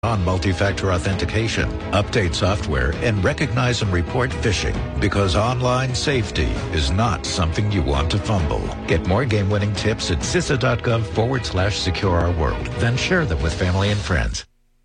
on multi-factor authentication, update software, and recognize and report phishing, because online safety is not something you want to fumble. Get more game-winning tips at CISA.gov/secure our world. Then share them with family and friends.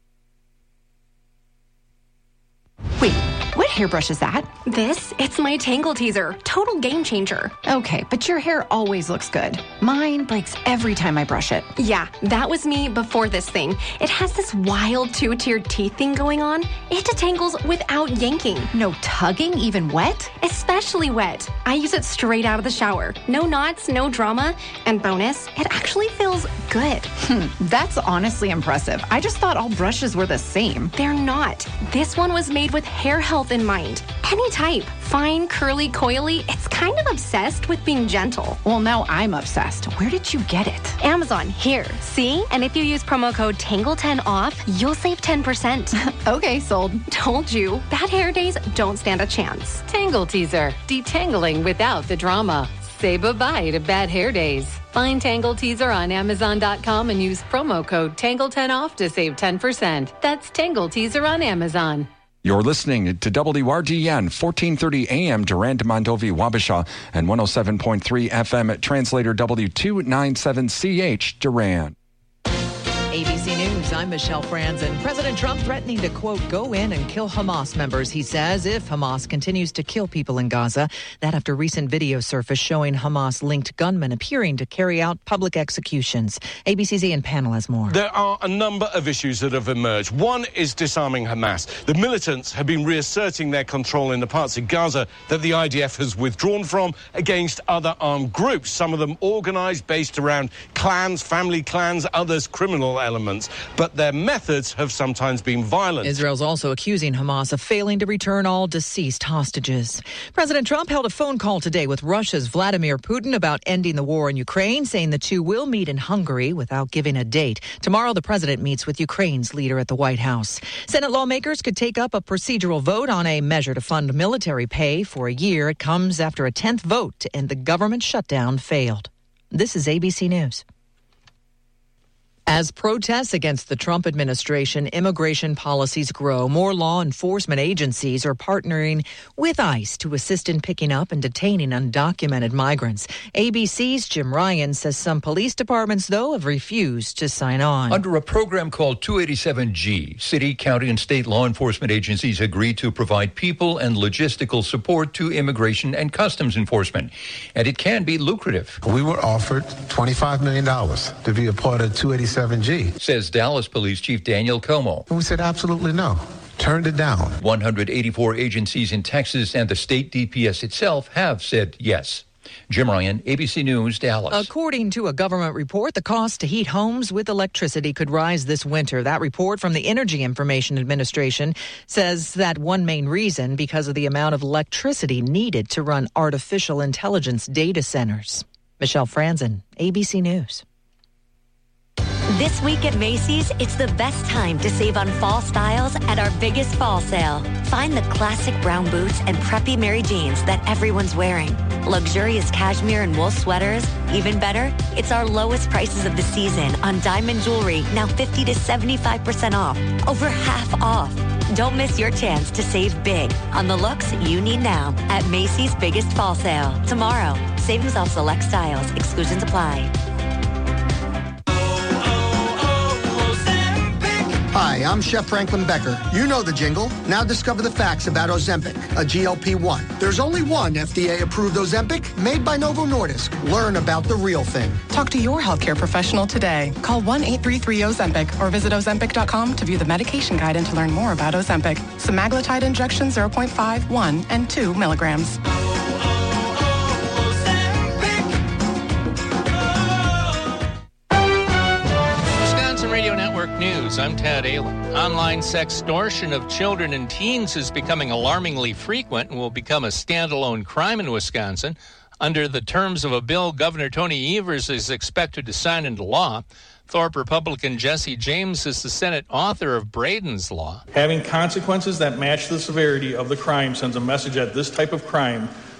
Wait, what hairbrush is that? It's my Tangle Teezer. Total game changer. Okay, but your hair always looks good. Mine breaks every time I brush it. Yeah, that was me before this thing. It has this wild two-tiered teeth thing going on. It detangles without yanking. No tugging, even wet? Especially wet. I use it straight out of the shower. No knots, no drama. And bonus, it actually feels good. That's honestly impressive. I just thought all brushes were the same. They're not. This one was made with hair health in mind. Any type. Fine, curly, coily. It's kind of obsessed with being gentle. Well, now I'm obsessed. Where did you get it? Amazon. Here. See? And if you use promo code TANGLE10OFF, you'll save 10%. Okay, sold. Told you. Bad hair days don't stand a chance. Tangle Teezer. Detangling without the drama. Say bye-bye to bad hair days. Find Tangle Teezer on Amazon.com and use promo code TANGLE10OFF to save 10%. That's Tangle Teezer on Amazon. You're listening to WRDN, 1430 AM, Durand, Mondovi, Wabasha, and 107.3 FM at translator W297CH, Durand. ABC News, I'm Michelle Franzen. President Trump threatening to, quote, go in and kill Hamas members, he says, if Hamas continues to kill people in Gaza. That after recent video surfaced showing Hamas-linked gunmen appearing to carry out public executions. ABC's Ian Pannell has more. There are a number of issues that have emerged. One is disarming Hamas. The militants have been reasserting their control in the parts of Gaza that the IDF has withdrawn from against other armed groups, some of them organized based around clans, family clans, others criminal elements, but their methods have sometimes been violent. Israel's also accusing Hamas of failing to return all deceased hostages. President Trump held a phone call today with Russia's Vladimir Putin about ending the war in Ukraine, saying the two will meet in Hungary without giving a date. Tomorrow, the president meets with Ukraine's leader at the White House. Senate lawmakers could take up a procedural vote on a measure to fund military pay for a year. It comes after a 10th vote to end the government shutdown failed. This is ABC News. As protests against the Trump administration immigration policies grow, more law enforcement agencies are partnering with ICE to assist in picking up and detaining undocumented migrants. ABC's Jim Ryan says some police departments, though, have refused to sign on. Under a program called 287G, city, county, and state law enforcement agencies agreed to provide people and logistical support to immigration and customs enforcement. And it can be lucrative. We were offered $25 million to be a part of 287G. Says Dallas Police Chief Daniel Como. And we said absolutely no. Turned it down. 184 agencies in Texas and the state DPS itself have said yes. Jim Ryan, ABC News, Dallas. According to a government report, the cost to heat homes with electricity could rise this winter. That report from the Energy Information Administration says that one main reason because of the amount of electricity needed to run artificial intelligence data centers. Michelle Franzen, ABC News. This week at Macy's, it's the best time to save on fall styles at our biggest fall sale. Find the classic brown boots and preppy Mary jeans that everyone's wearing. Luxurious cashmere and wool sweaters. Even better, it's our lowest prices of the season on diamond jewelry, now 50 to 75% off. Over half off. Don't miss your chance to save big on the looks you need now at Macy's biggest fall sale. Tomorrow, savings off select styles. Exclusions apply. Hi, I'm Chef Franklin Becker. You know the jingle. Now discover the facts about Ozempic, a GLP-1. There's only one FDA-approved Ozempic made by Novo Nordisk. Learn about the real thing. Talk to your healthcare professional today. Call 1-833-OZEMPIC or visit Ozempic.com to view the medication guide and to learn more about Ozempic. Semaglutide injection 0.5, 1, and 2 milligrams. News. I'm Tad Ayler. Online sextortion of children and teens is becoming alarmingly frequent and will become a standalone crime in Wisconsin. Under the terms of a bill Governor Tony Evers is expected to sign into law, Thorpe Republican Jesse James is the Senate author of Braden's Law. Having consequences that match the severity of the crime sends a message that this type of crime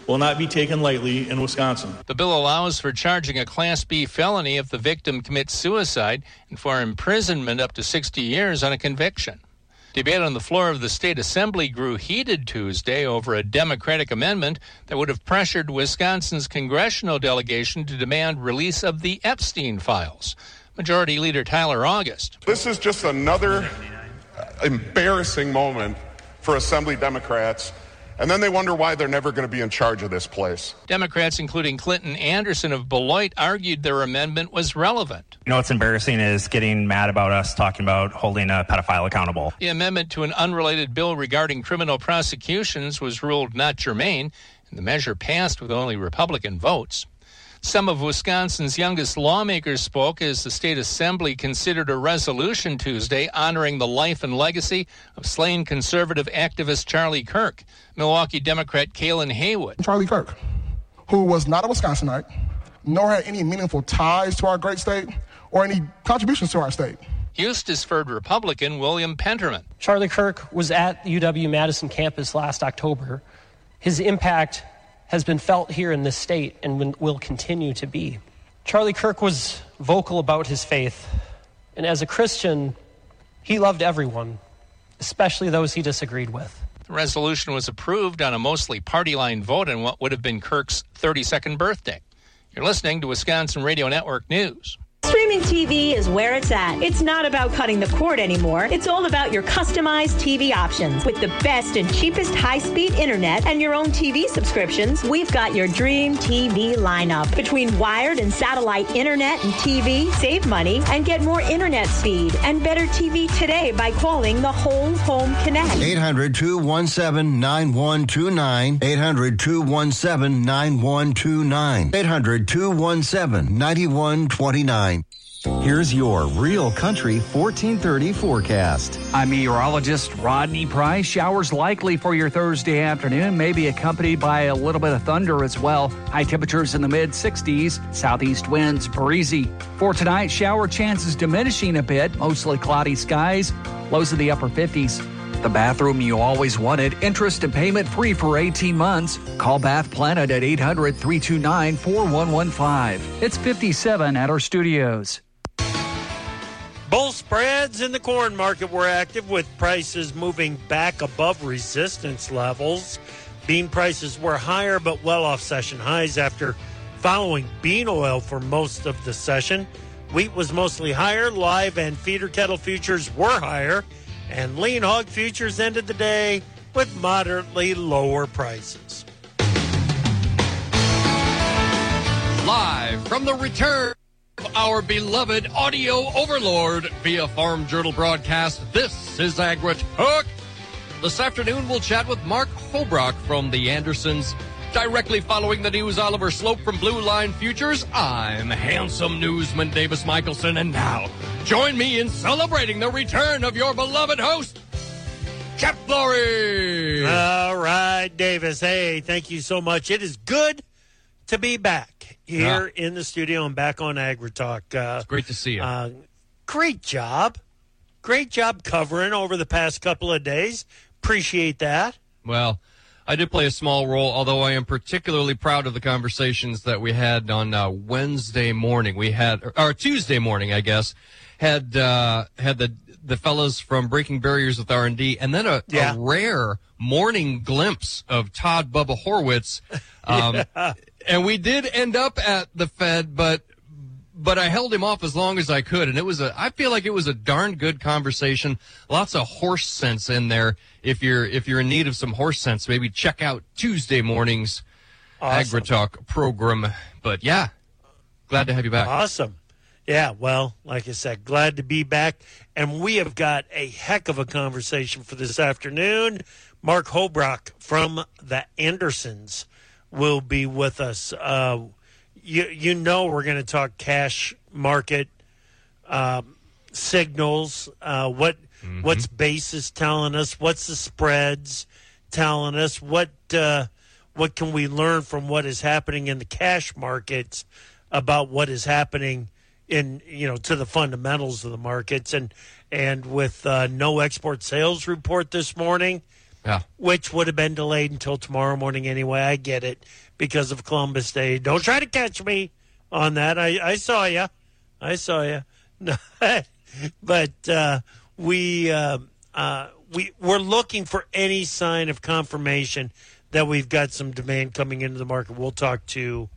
will not be taken lightly in Wisconsin. The bill allows for charging a Class B felony if the victim commits suicide and for imprisonment up to 60 years on a conviction. Debate on the floor of the state assembly grew heated Tuesday over a Democratic amendment that would have pressured Wisconsin's congressional delegation to demand release of the Epstein files. Majority Leader Tyler August. This is just another embarrassing moment for Assembly Democrats, and then they wonder why they're never going to be in charge of this place. Democrats, including Clinton Anderson of Beloit, argued their amendment was relevant. You know what's embarrassing is getting mad about us talking about holding a pedophile accountable. The amendment to an unrelated bill regarding criminal prosecutions was ruled not germane, and the measure passed with only Republican votes. Some of Wisconsin's youngest lawmakers spoke as the state assembly considered a resolution Tuesday honoring the life and legacy of slain conservative activist Charlie Kirk. Milwaukee Democrat Kalen Haywood. Charlie Kirk, who was not a Wisconsinite, nor had any meaningful ties to our great state or any contributions to our state. Eustisford Republican William Penterman. Charlie Kirk was at the UW-Madison campus last October. His impact has been felt here in this state and will continue to be. Charlie Kirk was vocal about his faith, and as a Christian, he loved everyone, especially those he disagreed with. The resolution was approved on a mostly party-line vote on what would have been Kirk's 32nd birthday. You're listening to Wisconsin Radio Network News. Streaming TV is where it's at. It's not about cutting the cord anymore. It's all about your customized TV options. With the best and cheapest high-speed internet and your own TV subscriptions, we've got your dream TV lineup. Between wired and satellite internet and TV, save money and get more internet speed and better TV today by calling the Whole Home Connect. 800-217-9129. 800-217-9129. 800-217-9129. Here's your Real Country 1430 forecast. I'm meteorologist Rodney Price. Showers likely for your Thursday afternoon, maybe accompanied by a little bit of thunder as well. High temperatures in the mid-60s, southeast winds breezy. For tonight, shower chances diminishing a bit, mostly cloudy skies, lows in the upper 50s. The bathroom you always wanted, interest and payment free for 18 months. Call Bath Planet at 800-329-4115. It's 57 at our studios. Bull spreads in the corn market were active with prices moving back above resistance levels. Bean prices were higher but well off session highs after following bean oil for most of the session. Wheat was mostly higher. Live and feeder cattle futures were higher. And lean hog futures ended the day with moderately lower prices. Live from the return of our beloved audio overlord via Farm Journal broadcast, this is AgriTalk. This afternoon, we'll chat with Mark Hobrock from the Andersons. Directly following the news, Oliver Slope from Blue Line Futures. I'm handsome newsman Davis Michelson, and now join me in celebrating the return of your beloved host, Chap Flory. All right, Davis. Hey, thank you so much. It is good to be back here in the studio and back on AgriTalk. It's great to see you. Great job. Great job covering over the past couple of days. Appreciate that. Well, I did play a small role, although I am particularly proud of the conversations that we had on Wednesday morning. We had, or Tuesday morning, I guess, had the fellas from Breaking Barriers with R&D, and then a rare morning glimpse of Todd Bubba Horwitz. And we did end up at the Fed, but I held him off as long as I could, and I feel like it was a darn good conversation. Lots of horse sense in there. If you're in need of some horse sense, maybe check out Tuesday morning's AgriTalk program. But yeah, glad to have you back. Awesome. Yeah, well, like I said, glad to be back. And we have got a heck of a conversation for this afternoon. Mark Hobrock from the Andersons will be with us. You know we're going to talk cash market signals, what's basis telling us, what's the spreads telling us, what can we learn from what is happening in the cash markets about what is happening in to the fundamentals of the markets, and with no export sales report this morning, Yeah. Which would have been delayed until tomorrow morning anyway. I get it because of Columbus Day. Don't try to catch me on that. I saw you. But we're looking for any sign of confirmation that we've got some demand coming into the market. We'll talk to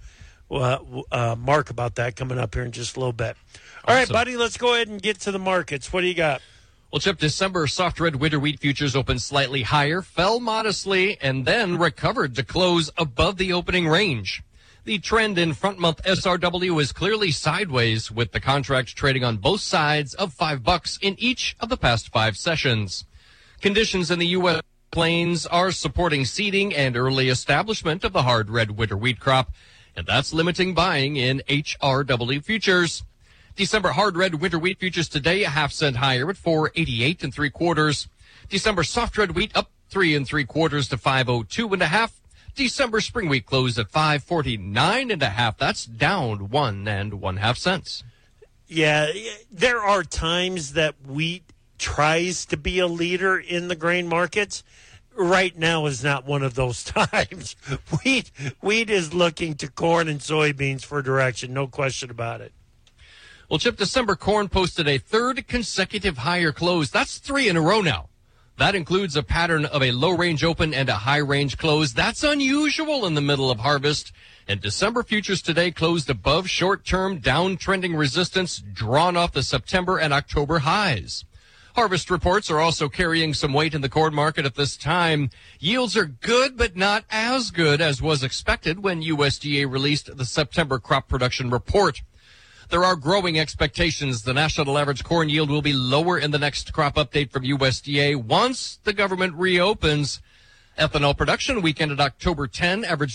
Mark about that coming up here in just a little bit. All right, buddy, let's go ahead and get to the markets. What do you got? Well, Chip, December soft red winter wheat futures opened slightly higher, fell modestly, and then recovered to close above the opening range. The trend in front-month SRW is clearly sideways, with the contract trading on both sides of $5 in each of the past 5 sessions. Conditions in the U.S. plains are supporting seeding and early establishment of the hard red winter wheat crop, and that's limiting buying in HRW futures. December hard red winter wheat futures today a half cent higher at 4.88 3/4. December soft red wheat up 3 3/4 to 5.02 1/2. December spring wheat closed at 5.49 1/2. That's down 1 1/2 cents. Yeah, there are times that wheat tries to be a leader in the grain markets. Right now is not one of those times. Wheat is looking to corn and soybeans for direction, no question about it. Well, Chip, December corn posted a third consecutive higher close. That's 3 in a row now. That includes a pattern of a low-range open and a high-range close. That's unusual in the middle of harvest. And December futures today closed above short-term downtrending resistance drawn off the September and October highs. Harvest reports are also carrying some weight in the corn market at this time. Yields are good, but not as good as was expected when USDA released the September crop production report. There are growing expectations the national average corn yield will be lower in the next crop update from USDA once the government reopens. Ethanol production week ended October 10 averaged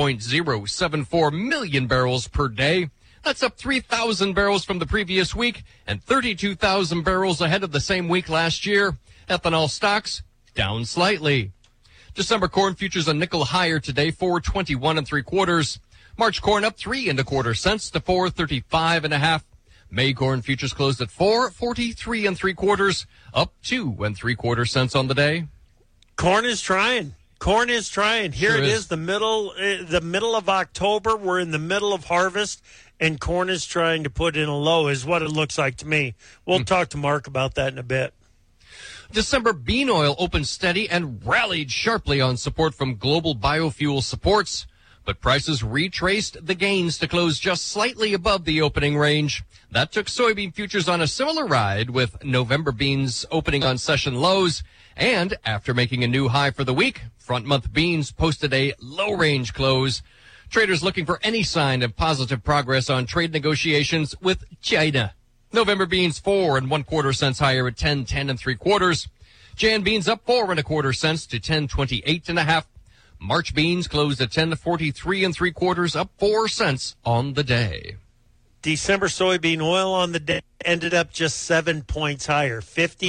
1.074 million barrels per day. That's up 3,000 barrels from the previous week and 32,000 barrels ahead of the same week last year. Ethanol stocks down slightly. December corn futures a nickel higher today, 4.21 3/4. March corn up 3 1/4 cents to 4.35 1/2. May corn futures closed at 4.43 3/4, up 2 3/4 cents on the day. Corn is trying. Here it is, the middle of October. We're in the middle of harvest, and corn is trying to put in a low, is what it looks like to me. We'll talk to Mark about that in a bit. December bean oil opened steady and rallied sharply on support from global biofuel supports, but prices retraced the gains to close just slightly above the opening range. That took soybean futures on a similar ride, with November beans opening on session lows. And after making a new high for the week, front-month beans posted a low-range close. Traders looking for any sign of positive progress on trade negotiations with China. November beans 4 1/4 cents higher at 10.10 3/4. Jan beans up 4 1/4 cents to 10.28 1/2. March beans closed at 10.43 3/4, up 4 cents on the day. December soybean oil on the day ended up just 7 points higher,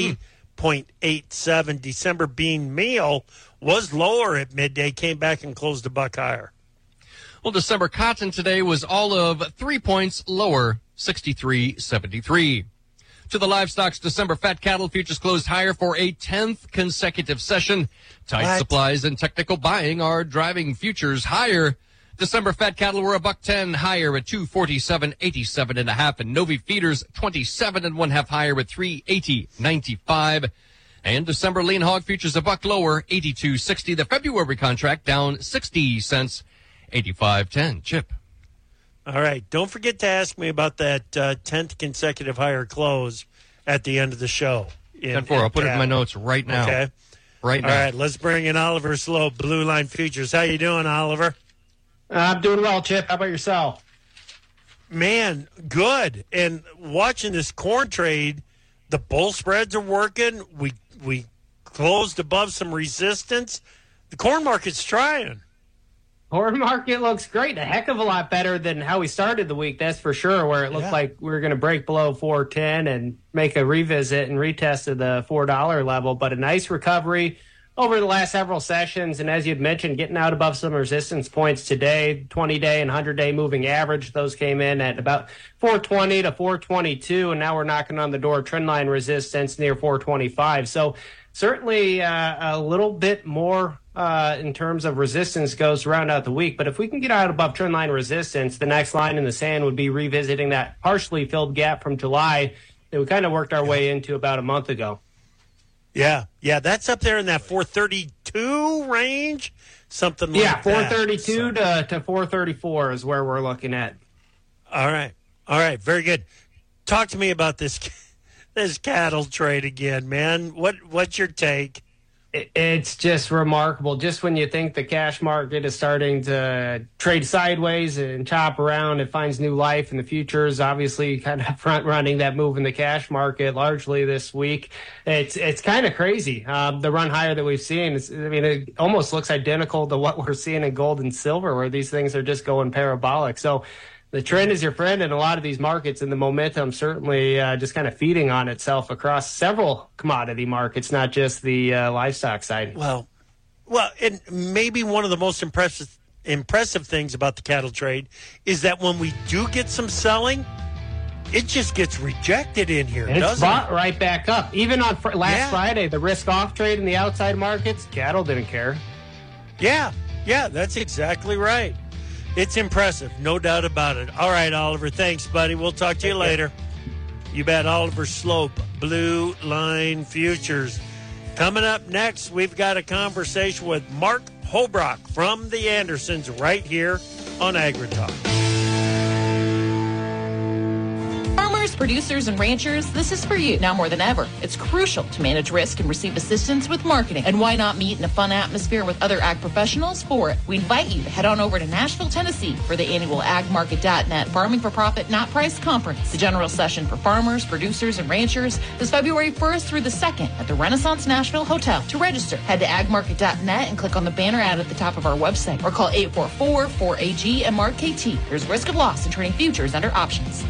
50.87. December bean meal was lower at midday, came back and closed a buck higher. Well, December cotton today was all of 3 points lower, 63.73. To the livestocks, December fat cattle futures closed higher for a 10th consecutive session. Tight supplies and technical buying are driving futures higher. December fat cattle were $1.10 higher at 247.87 1/2, and Novi feeders 27 1/2 higher at 380.95. And December lean hog futures $1 lower, 82.60. The February contract down 60 cents, 85.10. Chip. All right. Don't forget to ask me about that 10th consecutive higher close at the end of the show. 10-4. I'll put it in my notes right now. Okay. Right now. All right. Let's bring in Oliver Slope, Blue Line Futures. How you doing, Oliver? I'm doing well, Chip. How about yourself? Man, good. And watching this corn trade, the bull spreads are working. We closed above some resistance. The corn market's trying. Corn market looks great. A heck of a lot better than how we started the week, that's for sure, where it looked like we were going to break below 410 and make a revisit and retest of the $4 level. But a nice recovery over the last several sessions. And as you'd mentioned, getting out above some resistance points today, 20-day and 100-day moving average. Those came in at about 420 to 422. And now we're knocking on the door trendline resistance near 425. So certainly a little bit more in terms of resistance goes to round out the week. But if we can get out above trend line resistance, the next line in the sand would be revisiting that partially filled gap from July that we kind of worked our way into about a month ago. Yeah, that's up there in that 432 range, something like that. 432 to 434 is where we're looking at. All right, very good. Talk to me about this cattle trade again, man. What's your take? It's just remarkable. Just when you think the cash market is starting to trade sideways and chop around, it finds new life in the futures. Obviously, kind of front running that move in the cash market largely this week. It's kind of crazy. The run higher that we've seen. It almost looks identical to what we're seeing in gold and silver, where these things are just going parabolic. So the trend is your friend in a lot of these markets, and the momentum certainly just kind of feeding on itself across several commodity markets, not just the livestock side. Well, and maybe one of the most impressive things about the cattle trade is that when we do get some selling, it just gets rejected in here, doesn't it? It's bought right back up. Even on last Friday, the risk-off trade in the outside markets, cattle didn't care. Yeah, that's exactly right. It's impressive, no doubt about it. All right, Oliver, thanks, buddy. We'll talk to you later. You bet. Oliver Slope, Blue Line Futures. Coming up next, we've got a conversation with Mark Holbrook from the Andersons right here on AgriTalk. Farmers, producers, and ranchers, this is for you now more than ever. It's crucial to manage risk and receive assistance with marketing. And why not meet in a fun atmosphere with other ag professionals for it? We invite you to head on over to Nashville, Tennessee for the annual AgMarket.net Farming for Profit Not Price Conference. The general session for farmers, producers, and ranchers is February 1st through the 2nd at the Renaissance Nashville Hotel. To register, head to AgMarket.net and click on the banner ad at the top of our website or call 844-4AG and mark KT. There's risk of loss in trading futures under options.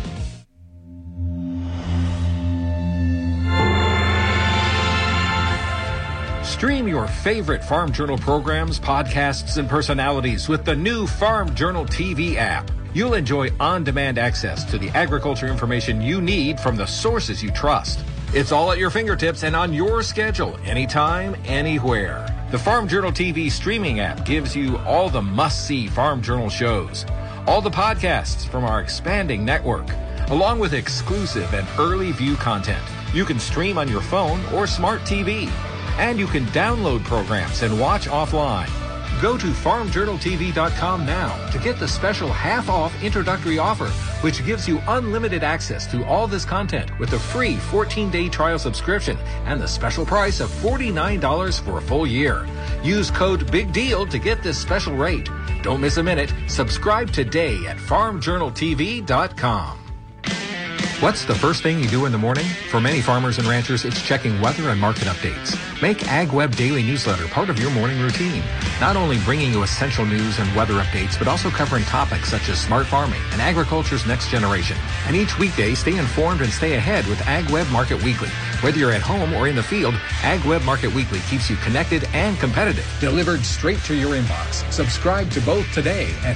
Stream your favorite Farm Journal programs, podcasts, and personalities with the new Farm Journal TV app. You'll enjoy on-demand access to the agriculture information you need from the sources you trust. It's all at your fingertips and on your schedule, anytime, anywhere. The Farm Journal TV streaming app gives you all the must-see Farm Journal shows, all the podcasts from our expanding network, along with exclusive and early view content. You can stream on your phone or smart TV. And you can download programs and watch offline. Go to farmjournaltv.com now to get the special half-off introductory offer, which gives you unlimited access to all this content with a free 14-day trial subscription and the special price of $49 for a full year. Use code BIGDEAL to get this special rate. Don't miss a minute. Subscribe today at farmjournaltv.com. What's the first thing you do in the morning? For many farmers and ranchers, it's checking weather and market updates. Make AgWeb Daily Newsletter part of your morning routine. Not only bringing you essential news and weather updates, but also covering topics such as smart farming and agriculture's next generation. And each weekday, stay informed and stay ahead with AgWeb Market Weekly. Whether you're at home or in the field, AgWeb Market Weekly keeps you connected and competitive. Delivered straight to your inbox. Subscribe to both today at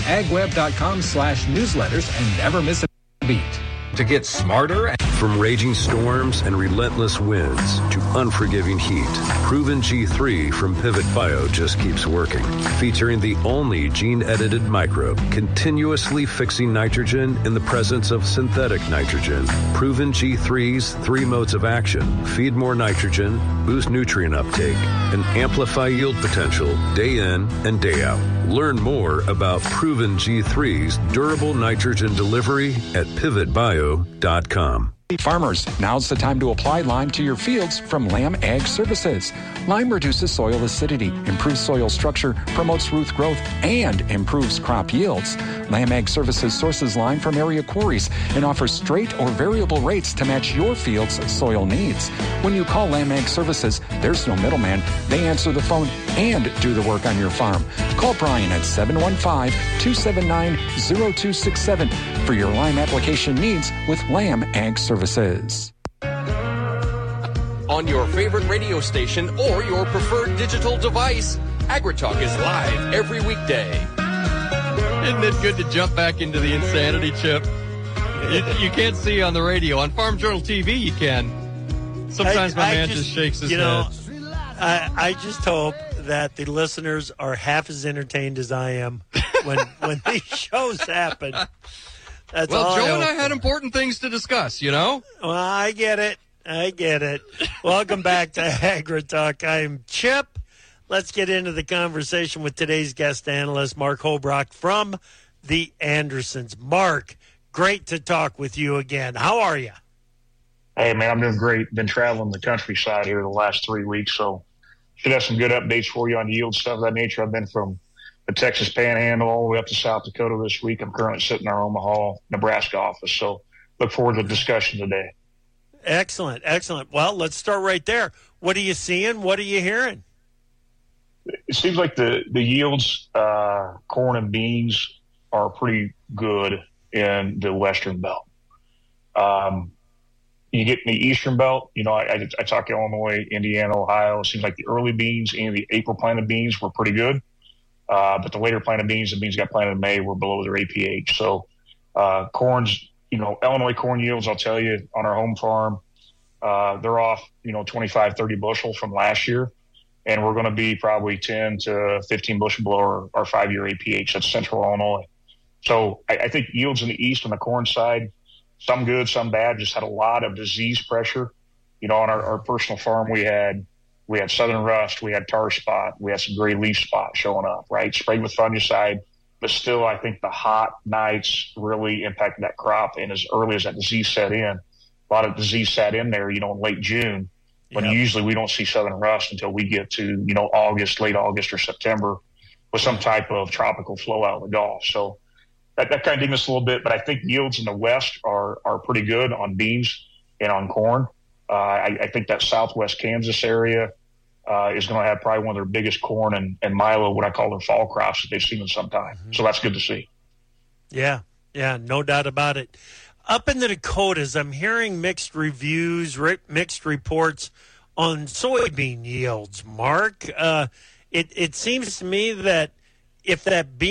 agweb.com/newsletters and never miss a beat. To get smarter. From raging storms and relentless winds to unforgiving heat, Proven G3 from Pivot Bio just keeps working. Featuring the only gene-edited microbe, continuously fixing nitrogen in the presence of synthetic nitrogen. Proven G3's 3 modes of action: feed more nitrogen, boost nutrient uptake, and amplify yield potential day in and day out. Learn more about Proven G3's durable nitrogen delivery at pivotbio.com. Farmers, now's the time to apply Lime to your fields from Lamb Ag Services. Lime reduces soil acidity, improves soil structure, promotes root growth, and improves crop yields. Lamb Ag Services sources lime from area quarries and offers straight or variable rates to match your field's soil needs. When you call Lamb Ag Services, there's no middleman. They answer the phone and do the work on your farm. Call Brian at 715-279-0267 for your lime application needs with Lamb Ag Services. On your favorite radio station or your preferred digital device, AgriTalk is live every weekday. Isn't it good to jump back into the insanity, Chip? You can't see on the radio. On Farm Journal TV, you can. Sometimes my man just shakes his head. I just hope that the listeners are half as entertained as I am when these shows happen. That's well, Joe and I had important things to discuss, you know? Well, I get it. Welcome back to AgriTalk. I'm Chip. Let's get into the conversation with today's guest analyst, Mark Holbrook from the Andersons. Mark, great to talk with you again. How are you? Hey, man, I'm doing great. Been traveling the countryside here the last 3 weeks, so should have some good updates for you on yield stuff of that nature. I've been from the Texas Panhandle all the way up to South Dakota this week. I'm currently sitting in our Omaha, Nebraska office, so look forward to the discussion today. Excellent. Well, let's start right there. What are you seeing? What are you hearing? It seems like the yields, corn and beans, are pretty good in the Western Belt. You get in the Eastern Belt, you know, I talk Illinois, Indiana, Ohio. It seems like the early beans and the April planted beans were pretty good. But the later planted beans, the beans got planted in May, were below their APH. So corn's, you know, Illinois corn yields, I'll tell you, on our home farm, they're off, 25, 30 bushel from last year. And we're going to be probably 10 to 15 bushel below our 5-year APH. That's Central Illinois. So I think yields in the East on the corn side, some good, some bad, just had a lot of disease pressure. You know, on our personal farm, we had southern rust, we had tar spot, we had some gray leaf spot showing up, right? Sprayed with fungicide, but still I think the hot nights really impacted that crop. And as early as that disease set in, a lot of disease sat in there, in late June, when usually we don't see southern rust until we get to, August, late August or September with some type of tropical flow out of the Gulf. So that kind of dinged us a little bit, but I think yields in the West are pretty good on beans and on corn. I think that Southwest Kansas area is going to have probably one of their biggest corn and milo, what I call their fall crops that they've seen in some time. Mm-hmm. So that's good to see. Yeah, no doubt about it. Up in the Dakotas, I'm hearing mixed reviews, mixed reports on soybean yields. Mark, it seems to me that if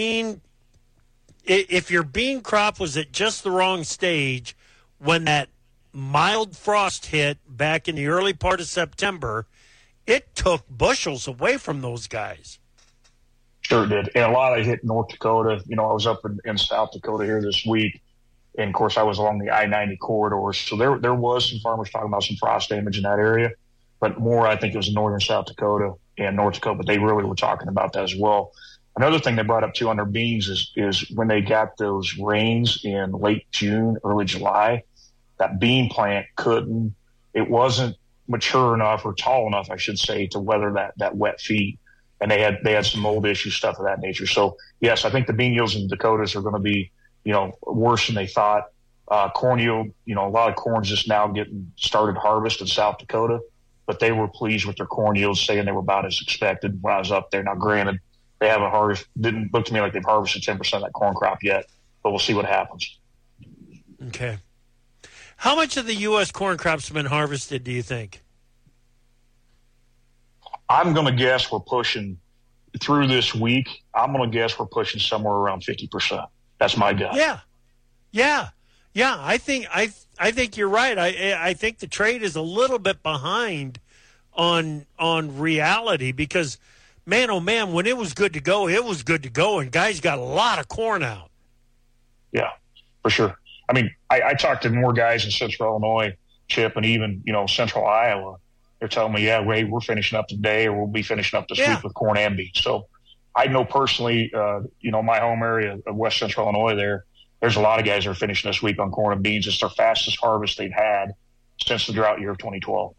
your bean crop was at just the wrong stage when that mild frost hit back in the early part of September, it took bushels away from those guys. Sure did. And a lot of it hit North Dakota. I was up in South Dakota here this week. And, of course, I was along the I-90 corridor. So there was some farmers talking about some frost damage in that area. But more, I think it was in northern South Dakota and North Dakota. But they really were talking about that as well. Another thing they brought up, too, on their beans is when they got those rains in late June, early July, that bean plant it wasn't mature enough or tall enough, I should say, to weather that wet feed. And they had some mold issue stuff of that nature. So, yes, I think the bean yields in the Dakotas are going to be, worse than they thought. Corn yield, a lot of corn's just now getting started harvest in South Dakota, but they were pleased with their corn yields, saying they were about as expected when I was up there. Now, granted, they haven't didn't look to me like they've harvested 10% of that corn crop yet, but we'll see what happens. Okay. How much of the U.S. corn crop's been harvested, do you think? I'm going to guess we're pushing through this week. I'm going to guess we're pushing somewhere around 50%. That's my guess. Yeah. I think you're right. I think the trade is a little bit behind on reality because, man, oh man, when it was good to go, and guys got a lot of corn out. Yeah, for sure. I mean, I talked to more guys in Central Illinois, Chip, and even Central Iowa. They're telling me, we're finishing up today, or we'll be finishing up this week with corn and beans. So I know personally, my home area of West Central Illinois there's a lot of guys that are finishing this week on corn and beans. It's their fastest harvest they've had since the drought year of 2012.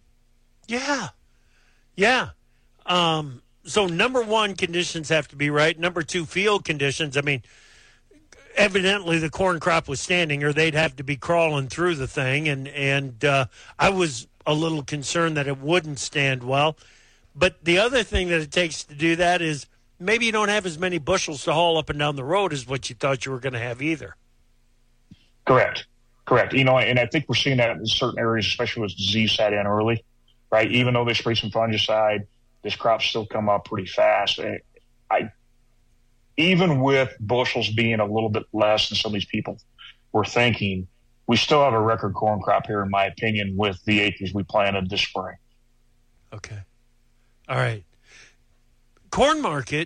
Yeah. So number one, conditions have to be right. Number two, field conditions. I mean, evidently the corn crop was standing or they'd have to be crawling through the thing. And I was a little concerned that it wouldn't stand well. But the other thing that it takes to do that is maybe you don't have as many bushels to haul up and down the road as what you thought you were going to have either. Correct. And I think we're seeing that in certain areas, especially with disease sat in early, right? Even though they spray some fungicide, this crop's still come up pretty fast. Even with bushels being a little bit less than some of these people were thinking, we still have a record corn crop here, in my opinion, with the acres we planted this spring. Okay. All right. Corn market,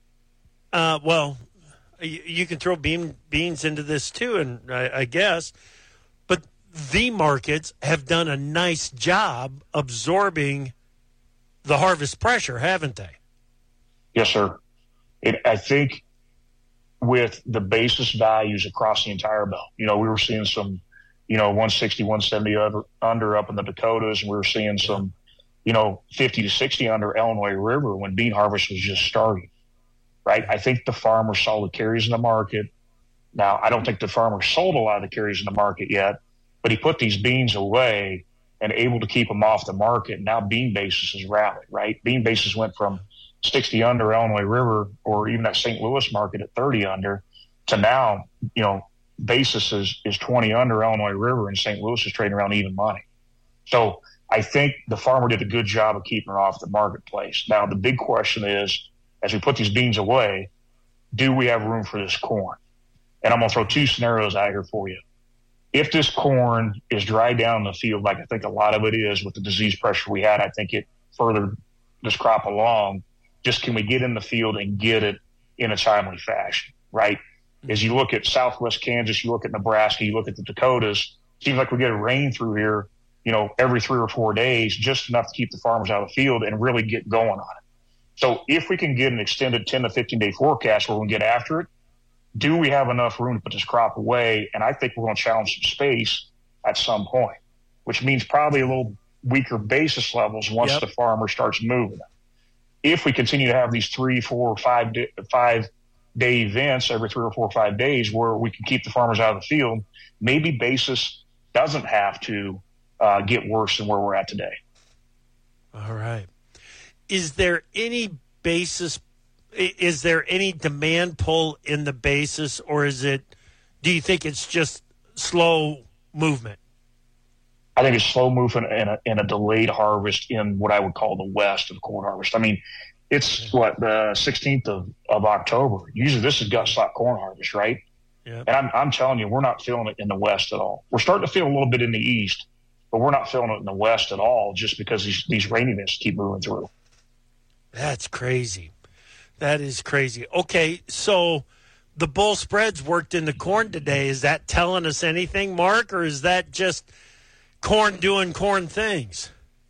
well, you can throw beans into this too, and I guess, but the markets have done a nice job absorbing the harvest pressure, haven't they? Yes, sir. I think with the basis values across the entire belt, we were seeing some, 160, 170 under up in the Dakotas, and we were seeing some, 50 to 60 under Illinois River when bean harvest was just starting, right? I think the farmer saw the carries in the market. Now, I don't think the farmer sold a lot of the carries in the market yet, but he put these beans away and able to keep them off the market. Now bean basis has rallied, right? Bean basis went from 60 under Illinois River or even that St. Louis market at 30 under to now, basis is 20 under Illinois River, and St. Louis is trading around even money. So I think the farmer did a good job of keeping it off the marketplace. Now, the big question is, as we put these beans away, do we have room for this corn? And I'm going to throw two scenarios out here for you. If this corn is dried down in the field, like I think a lot of it is with the disease pressure we had, I think it furthered this crop along. Just can we get in the field and get it in a timely fashion, right? As you look at Southwest Kansas, you look at Nebraska, you look at the Dakotas, it seems like we get a rain through here, every 3 or 4 days, just enough to keep the farmers out of the field and really get going on it. So if we can get an extended 10 to 15-day forecast where we can get after it, do we have enough room to put this crop away? And I think we're going to challenge some space at some point, which means probably a little weaker basis levels once the farmer starts moving it. If we continue to have these 3, 4, 5 day events every 3 or 4 or 5 days where we can keep the farmers out of the field, maybe basis doesn't have to get worse than where we're at today. All right. Is there any demand pull in the basis, or do you think it's just slow movement? I think it's slow movement and a delayed harvest in what I would call the west of corn harvest. I mean, it's the 16th of October. Usually this is gut slap corn harvest, right? Yeah. And I'm telling you, we're not feeling it in the west at all. We're starting to feel a little bit in the east, but we're not feeling it in the west at all just because these rain events keep moving through. That's crazy. That is crazy. Okay, so the bull spreads worked in the corn today. Is that telling us anything, Mark, or is that just corn doing corn things?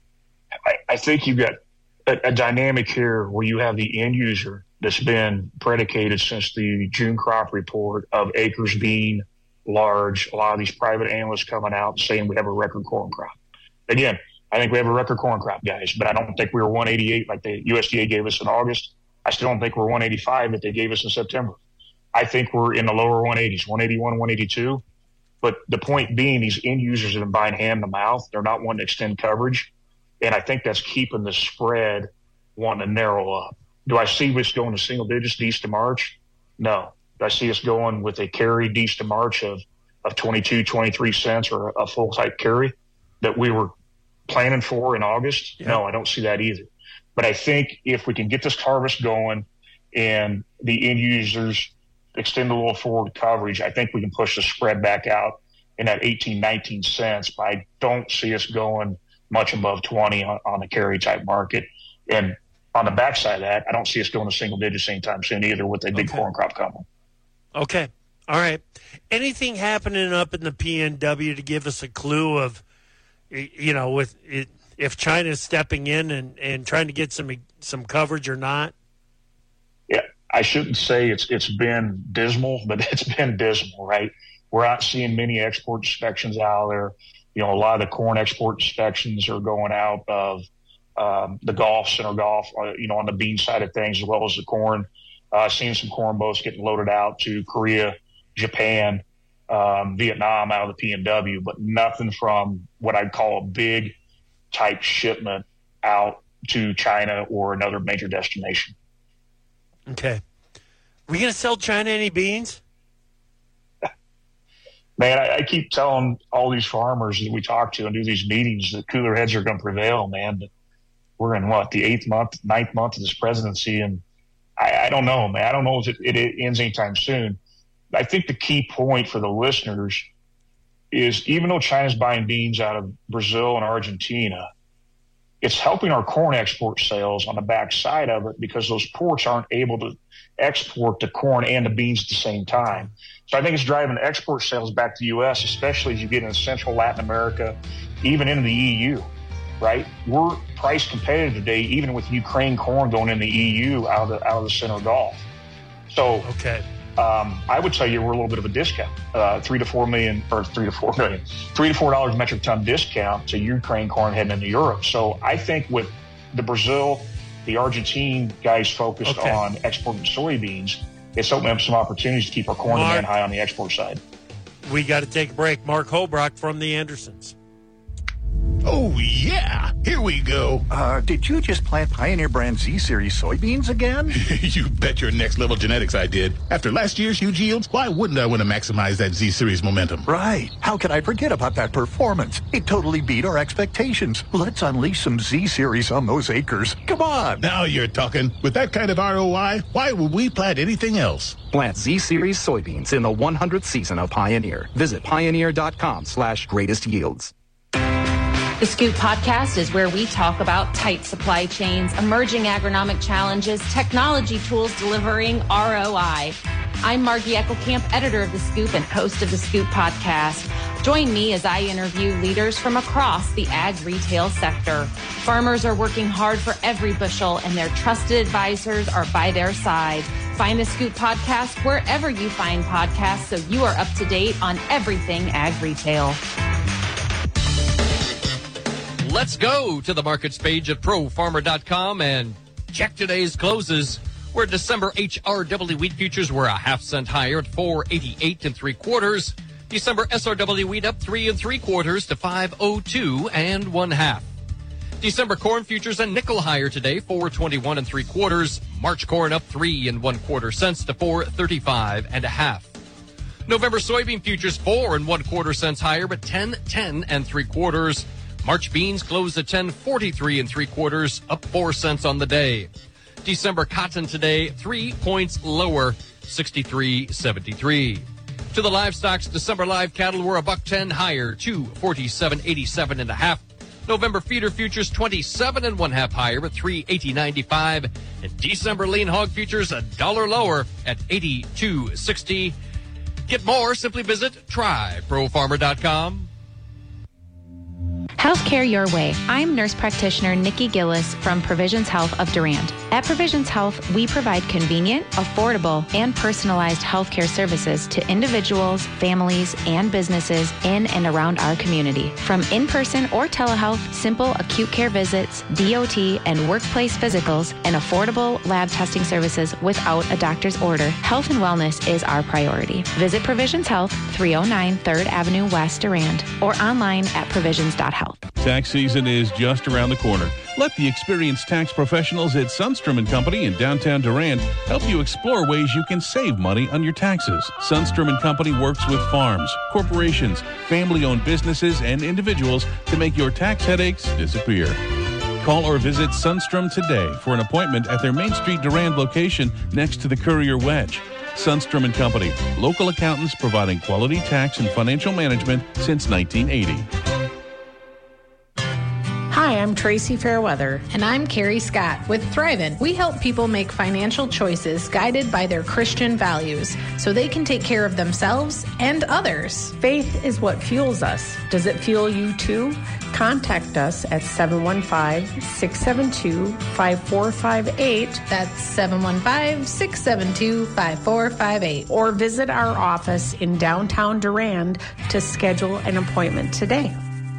I think you've got a dynamic here where you have the end user that's been predicated since the June crop report of acres being large. A lot of these private analysts coming out saying we have a record corn crop. Again, I think we have a record corn crop, guys, but I don't think we were 188 like the USDA gave us in August. I still don't think we're 185 that they gave us in September. I think we're in the lower 180s, 181, 182. But the point being, these end users have been buying hand to mouth. They're not wanting to extend coverage. And I think that's keeping the spread wanting to narrow up. Do I see us going to single digits east to March? No. Do I see us going with a carry east to March of 22, 23 cents or a full type carry that we were planning for in August? Yeah. No, I don't see that either. But I think if we can get this harvest going and the end users extend a little forward coverage, I think we can push the spread back out in that 18, 19 cents. But I don't see us going much above 20 on the carry type market. And on the backside of that, I don't see us going to single digits anytime soon either with a big corn crop coming. Okay. All right. Anything happening up in the PNW to give us a clue of, with it, if China's stepping in and trying to get some coverage or not? Yeah, I shouldn't say it's been dismal, but it's been dismal, right? We're not seeing many export inspections out there. A lot of the corn export inspections are going out of the Gulf, Center Gulf, on the bean side of things, as well as the corn. Seeing some corn boats getting loaded out to Korea, Japan, Vietnam out of the PNW, but nothing from what I'd call a big type shipment out to China or another major destination. Okay. Are we going to sell China any beans? Man, I keep telling all these farmers that we talk to and do these meetings that cooler heads are going to prevail, man. But we're in the 9th month of this presidency, and I don't know, man. I don't know if it ends anytime soon. I think the key point for the listeners is even though China's buying beans out of Brazil and Argentina, it's helping our corn export sales on the backside of it because those ports aren't able to export the corn and the beans at the same time. So I think it's driving export sales back to the U.S., especially as you get into Central Latin America, even into the EU, right? We're price competitive today, even with Ukraine corn going in the EU out of the Center Gulf. So I would tell you we're a little bit of a discount, $3 to $4 metric ton discount to Ukraine corn heading into Europe. So I think with the Brazil, the Argentine guys focused on exporting soybeans, it's opening up some opportunities to keep our corn demand high on the export side. We got to take a break. Mark Holbrook from the Andersons. Oh, yeah. Here we go. Did you just plant Pioneer brand Z-Series soybeans again? You bet your next level genetics I did. After last year's huge yields, why wouldn't I want to maximize that Z-Series momentum? Right. How could I forget about that performance? It totally beat our expectations. Let's unleash some Z-Series on those acres. Come on. Now you're talking. With that kind of ROI, why would we plant anything else? Plant Z-Series soybeans in the 100th season of Pioneer. Visit pioneer.com/greatest yields. The Scoop Podcast is where we talk about tight supply chains, emerging agronomic challenges, technology tools delivering ROI. I'm Margie Eckelkamp, editor of The Scoop and host of The Scoop Podcast. Join me as I interview leaders from across the ag retail sector. Farmers are working hard for every bushel, and their trusted advisors are by their side. Find The Scoop Podcast wherever you find podcasts so you are up to date on everything ag retail. Let's go to the markets page at profarmer.com and check today's closes, where December HRW wheat futures were a half-cent higher at 4.88 3/4. December SRW wheat up 3 3/4 to 5.02 1/2. December corn futures a nickel higher today, 4.21 3/4. March corn up 3 1/4 cents to 4.35 1/2. November soybean futures 4 1/4 cents higher, but 10.10 3/4. March beans closed at 10.43 3/4, up 4 cents on the day. December cotton today 3 points lower, 63.73. To the livestock, December live cattle were $1.10 higher, 247.87 1/2. November feeder futures 27 1/2 higher at 380.95, and December lean hog futures $1 lower at 82.60. Get more, simply visit tryprofarmer.com. Healthcare your way. I'm nurse practitioner Nikki Gillis from Provisions Health of Durand. At Provisions Health, we provide convenient, affordable, and personalized healthcare services to individuals, families, and businesses in and around our community. From in-person or telehealth, simple acute care visits, DOT, and workplace physicals, and affordable lab testing services without a doctor's order, health and wellness is our priority. Visit Provisions Health, 309 3rd Avenue West, Durand, or online at provisions.health. Tax season is just around the corner. Let the experienced tax professionals at Sundstrom & Company in downtown Durand help you explore ways you can save money on your taxes. Sundstrom & Company works with farms, corporations, family-owned businesses, and individuals to make your tax headaches disappear. Call or visit Sundstrom today for an appointment at their Main Street Durand location next to the Courier Wedge. Sundstrom & Company, local accountants providing quality tax and financial management since 1980. Hi, I'm Tracy Fairweather. And I'm Carrie Scott with Thrivent. We help people make financial choices guided by their Christian values so they can take care of themselves and others. Faith is what fuels us. Does it fuel you too? Contact us at 715-672-5458. That's 715-672-5458. Or visit our office in downtown Durand to schedule an appointment today.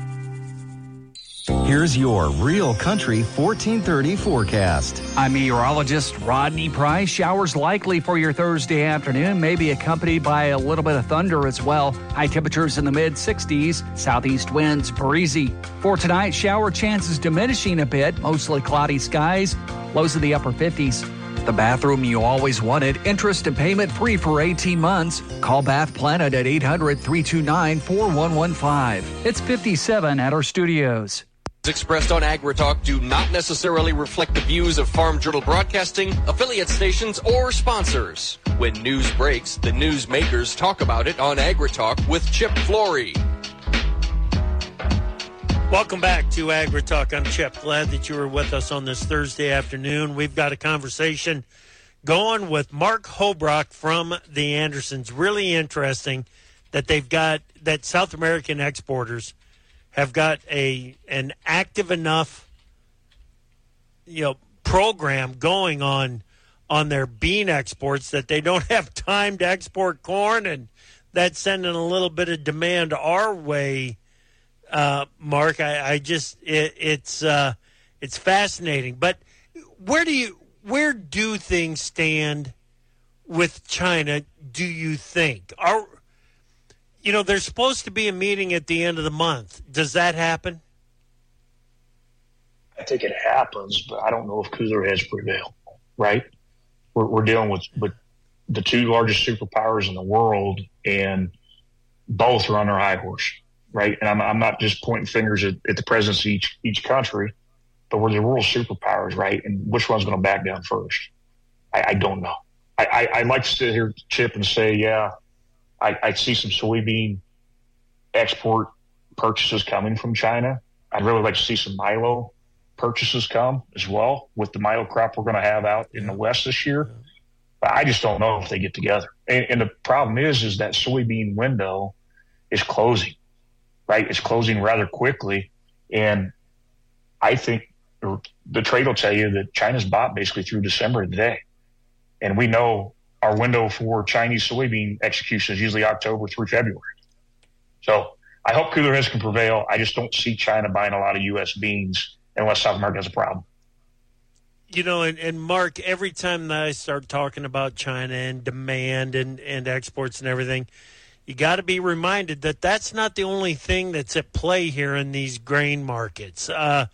Here's your Real Country 1430 forecast. I'm meteorologist Rodney Price. Showers likely for your Thursday afternoon, maybe accompanied by a little bit of thunder as well. High temperatures in the mid-60s, southeast winds breezy. For tonight, shower chances diminishing a bit, mostly cloudy skies, lows in the upper 50s. The bathroom you always wanted, interest and payment free for 18 months. Call Bath Planet at 800-329-4115. It's 57 at our studios. Expressed on AgriTalk do not necessarily reflect the views of Farm Journal Broadcasting, affiliate stations, or sponsors. When news breaks, the news makers talk about it on AgriTalk with Chip Flory. Welcome back to AgriTalk. I'm Chip. Glad that you were with us on this Thursday afternoon. We've got a conversation going with Mark Hobrock from the Andersons. Really interesting that they've got that South American exporters have got an active enough program going on their bean exports that they don't have time to export corn, and that's sending a little bit of demand our way. Mark, it's fascinating. But where do things stand with China, do you think? There's supposed to be a meeting at the end of the month. Does that happen? I think it happens, but I don't know if cooler heads prevail, right? We're dealing with the two largest superpowers in the world, and both are on their high horse. Right, and I'm not just pointing fingers at the presidents of each country, but we're the world superpowers, right? And which one's going to back down first? I don't know. I'd like to sit here, Chip, and say, yeah, I see some soybean export purchases coming from China. I'd really like to see some milo purchases come as well with the milo crop we're going to have out in the West this year. But I just don't know if they get together. And the problem is that soybean window is closing. Right, it's closing rather quickly, and I think the trade will tell you that China's bought basically through December today, and we know our window for Chinese soybean execution is usually October through February. So I hope cooler heads can prevail. I just don't see China buying a lot of U.S. beans unless South America has a problem. And Mark, every time that I start talking about China and demand and exports and everything, you got to be reminded that that's not the only thing that's at play here in these grain markets.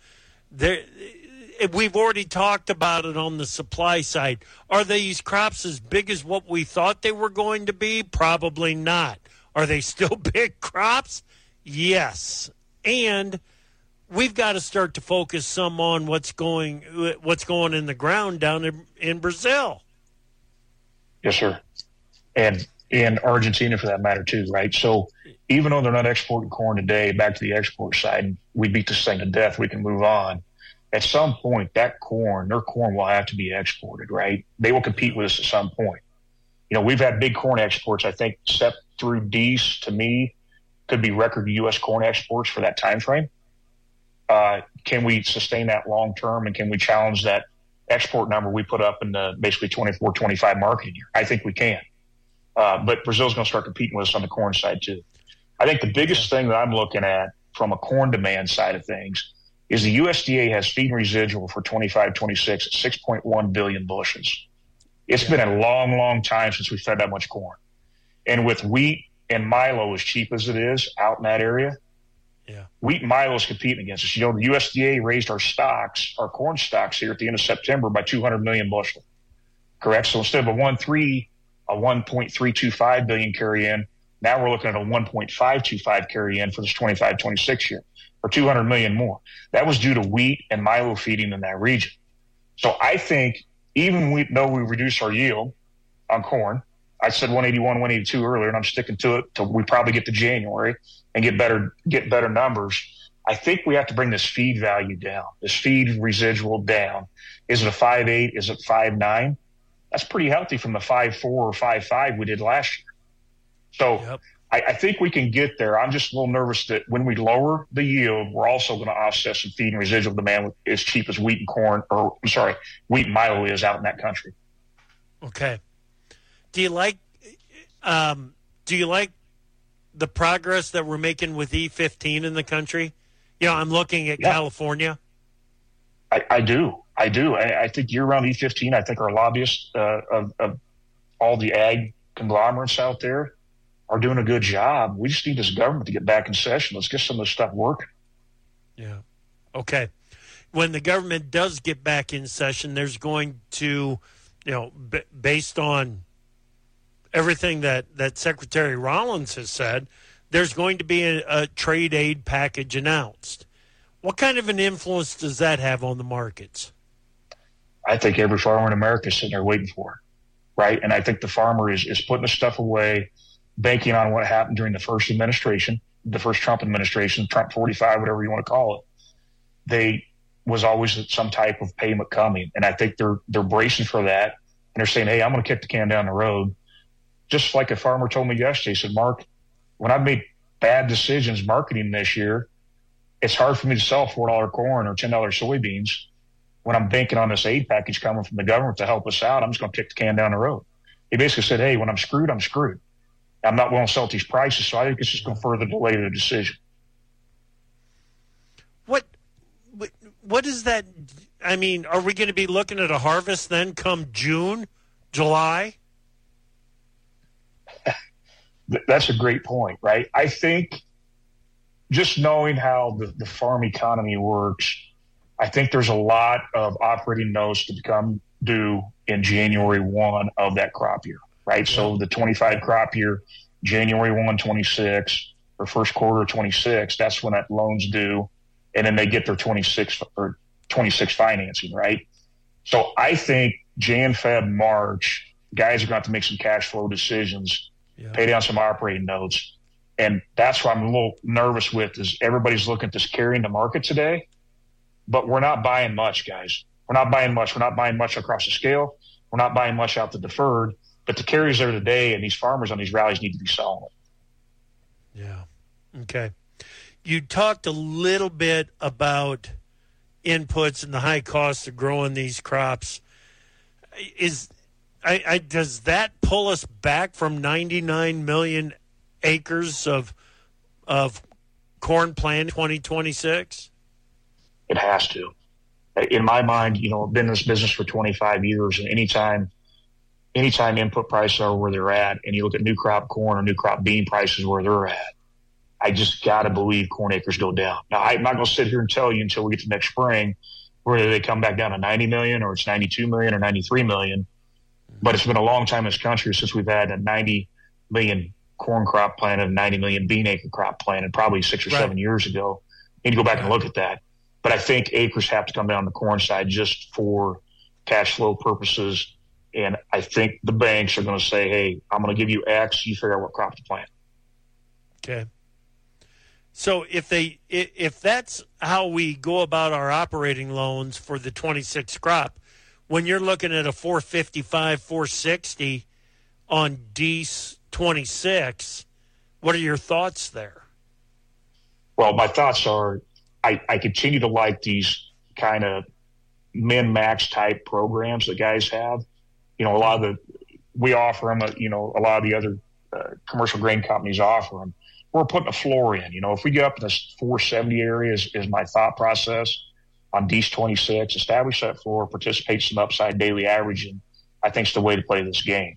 We've already talked about it on the supply side. Are these crops as big as what we thought they were going to be? Probably not. Are they still big crops? Yes. And we've got to start to focus some on what's going in the ground down in Brazil. Yes, sir. And in Argentina, for that matter, too, right? So even though they're not exporting corn today, back to the export side, we beat this thing to death, we can move on. At some point, their corn will have to be exported, right? They will compete with us at some point. We've had big corn exports, I think, except through Deese, to me, could be record U.S. corn exports for that time frame. Can we sustain that long term, and can we challenge that export number we put up in the basically 24-25 marketing year? I think we can. But Brazil's going to start competing with us on the corn side, too. I think the biggest thing that I'm looking at from a corn demand side of things is the USDA has feed and residual for 25-26 at 6.1 billion bushels. It's been a long, long time since we fed that much corn. And with wheat and milo as cheap as it is out in that area, wheat and milo is competing against us. The USDA raised our corn stocks here at the end of September by 200 million bushels. Correct? So instead of a 1.325 billion carry-in. Now we're looking at a 1.525 carry-in for this 25-26 year, or 200 million more. That was due to wheat and milo feeding in that region. So I think even though we reduce our yield on corn, I said 181, 182 earlier, and I'm sticking to it till we probably get to January and get better numbers. I think we have to bring this feed value down, this feed residual down. Is it a 5.8? Is it 5.9? That's pretty healthy from the 5.4 or 5.5 we did last year. So I think we can get there. I'm just a little nervous that when we lower the yield, we're also going to offset some feed and residual demand with as cheap as wheat and milo is out in that country. Okay. Do you like the progress that we're making with E15 in the country? I'm looking at California. I do. I think year-round E15, I think our lobbyists of all the ag conglomerates out there are doing a good job. We just need this government to get back in session. Let's get some of this stuff working. Yeah. Okay. When the government does get back in session, there's going to, based on everything that Secretary Rollins has said, there's going to be a trade aid package announced. What kind of an influence does that have on the markets? I think every farmer in America is sitting there waiting for it, right? And I think the farmer is putting the stuff away, banking on what happened during the first administration. the first Trump administration, Trump 45, whatever you want to call it, they was always some type of payment coming. And I think they're bracing for that. And they're saying, hey, I'm going to kick the can down the road. Just like a farmer told me yesterday, he said, Mark, when I've made bad decisions marketing this year, it's hard for me to sell $4 corn or $10 soybeans. When I'm banking on this aid package coming from the government to help us out, I'm just going to kick the can down the road. He basically said, hey, when I'm screwed, I'm screwed. I'm not willing to sell at these prices, so I think it's just going to further delay the decision. What is that? I mean, are we going to be looking at a harvest then come June, July? That's a great point, right? I think just knowing how the farm economy works, I think there's a lot of operating notes to become due in January 1 of that crop year, right? Yeah. So the 25 crop year, January 1, 26, or first quarter 26, that's when that loan's due. And then they get their 26 financing, right? So I think Jan, Feb, March, guys are going to have to make some cash flow decisions, pay down some operating notes. And that's what I'm a little nervous with is everybody's looking at this carrying the market today, but we're not buying much, guys. We're not buying much. We're not buying much across the scale. We're not buying much out the deferred, but the carries there today and these farmers on these rallies need to be selling it. Yeah. Okay. You talked a little bit about inputs and the high cost of growing these crops. Does that pull us back from 99 million acres of corn planted 2026? It has to. In my mind, I've been in this business for 25 years, and anytime input prices are where they're at, and you look at new crop corn or new crop bean prices where they're at, I just got to believe corn acres go down. Now, I'm not going to sit here and tell you until we get to next spring whether they come back down to 90 million or it's 92 million or 93 million. But it's been a long time in this country since we've had a 90 million corn crop planted, a 90 million bean acre crop planted, probably 6 or 7 years ago. You need to go back and look at that. But I think acres have to come down on the corn side just for cash flow purposes. And I think the banks are going to say, hey, I'm going to give you X, you figure out what crop to plant. Okay. So if that's how we go about our operating loans for the 26 crop, when you're looking at a 455, 460 on D26, what are your thoughts there? Well, my thoughts are I continue to like these kind of min-max type programs that guys have. We offer them, a lot of the other commercial grain companies offer them. We're putting a floor in. If we get up in this 470 area is my thought process on D26, establish that floor, participate in some upside daily averaging, I think is the way to play this game.